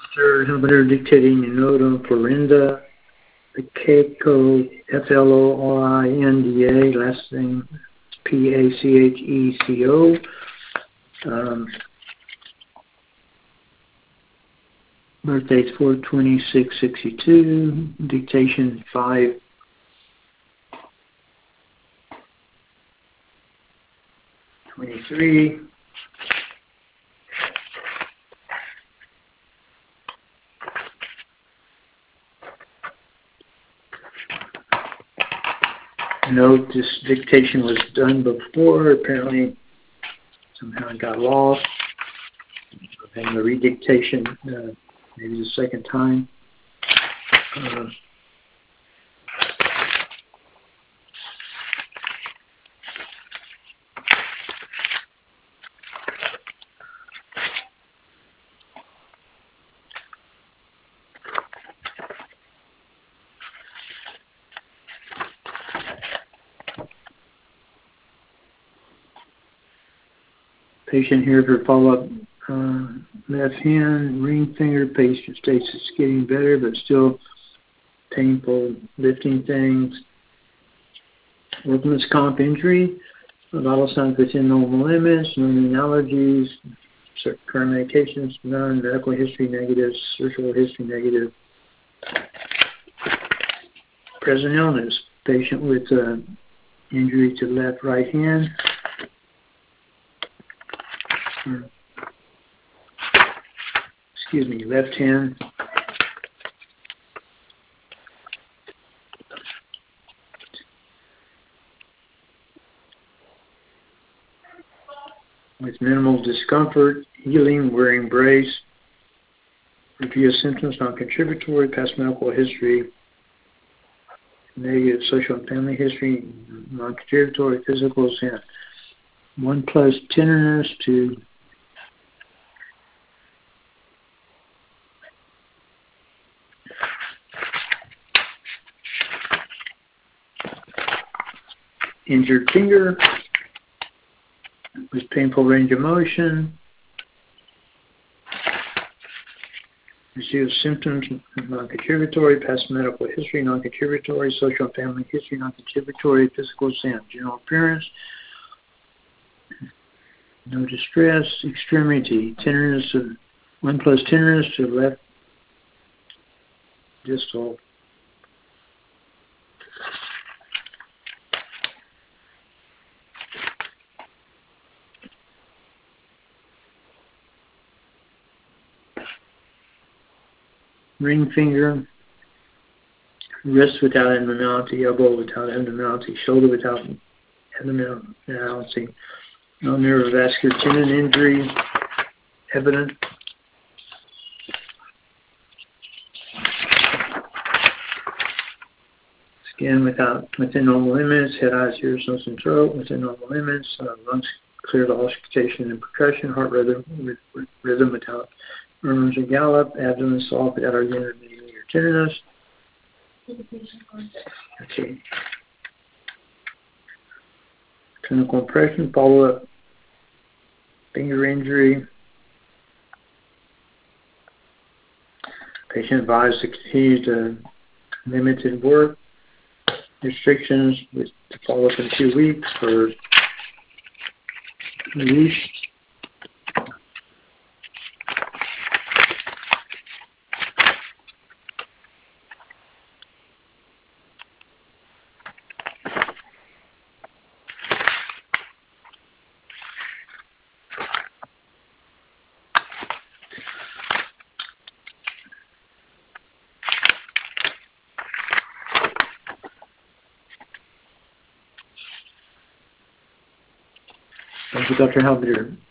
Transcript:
Third, Helveter dictating a note on Florinda, the Keiko, Florinda, last name Pacheco. Birthday's 4/26/62. Dictation 5/23. Note this dictation was done before. Apparently, somehow it got lost. And the redictation, maybe the second time. Patient here for follow-up. Left hand, ring finger, patient states it's getting better, but still painful lifting things. Workman's comp injury, vital signs within normal limits, no new allergies, current medications, none, medical history negative, surgical history negative. Present illness, patient with injury to left right hand. Left hand. With minimal discomfort, healing, wearing brace. Review of symptoms, non-contributory, past medical history, negative social and family history, non-contributory, physicals, and 1+ tenderness to injured finger with painful range of motion. Received symptoms, non-contributory, past medical history, non-contributory, social and family history, non-contributory, physical exam, general appearance, no distress, extremity, tenderness of 1+ tenderness to left distal. Ring finger, wrist without abnormality, elbow without abnormality, shoulder without abnormality, no neurovascular tendon injury evident. Skin within normal limits, head, eyes, ears, nose, and throat within normal limits, lungs clear to auscultation and percussion, heart rhythm without murmurs and gallop, abdomen soft without argument or tenderness. Okay. Clinical impression, follow-up, finger injury. Patient advised to continue to limited work restrictions to follow up in 2 weeks for release. Thank you, Dr. Helveter.